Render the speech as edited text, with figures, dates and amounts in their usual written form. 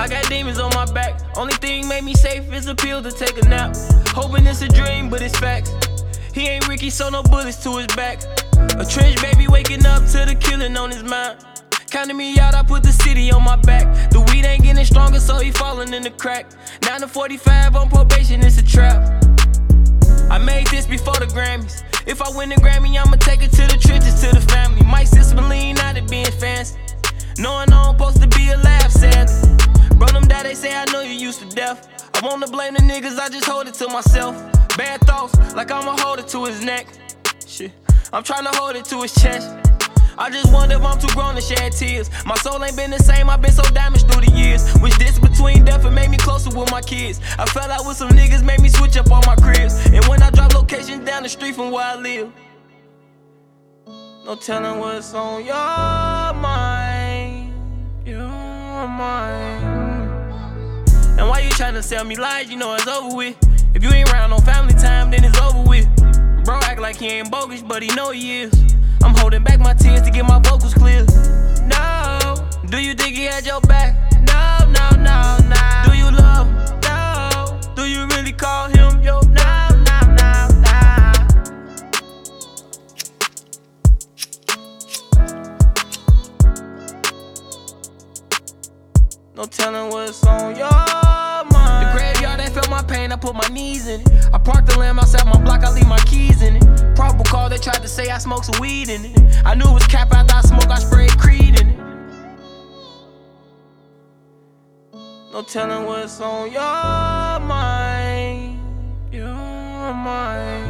I got demons on my back. Only thing made me safe is a pill to take a nap. Hoping it's a dream, but it's facts. He ain't Ricky, so no bullets to his back. A trench baby waking up to the killing on his mind. Counting me out, I put the city on my back. The weed ain't getting stronger, so he falling in the crack. 9 to 45 on probation, it's a trap. I made this before the Grammys. If I win the Grammy, I'ma take it to the trenches, to the family. Might sip some lean out of being fancy. Knowing I'm supposed to be a laugh, sadly. Bro, them dad, they say I know you used to death. I wanna blame the niggas, I just hold it to myself. Bad thoughts, like I'ma hold it to his neck. Shit, I'm tryna hold it to his chest. I just wonder if I'm too grown to shed tears. My soul ain't been the same, I've been so damaged through the years. Wish this between death and made me closer with my kids. I fell out with some niggas, made me switch up all my cribs. And when I drop locations down the street from where I live, no telling what's on your mind. Your mind. And why you tryna sell me lies, you know it's over with. If you ain't around on family time, then it's over with. Bro act like he ain't bogus, but he know he is. I'm holding back my tears to get my vocals clear. No, do you think he had your back? No, no, no, no. Do you love him? No. Do you really call him your? No, no, no, no. No telling what's on your mind. The graveyard that felt my pain, I put my knees in it. I parked the lamb outside my block, I leave my keys in it. Probable call, they tried to say I smoked some weed in it. I knew it was cap after I smoked, I sprayed Creed in it. No telling what's on your mind. Your mind.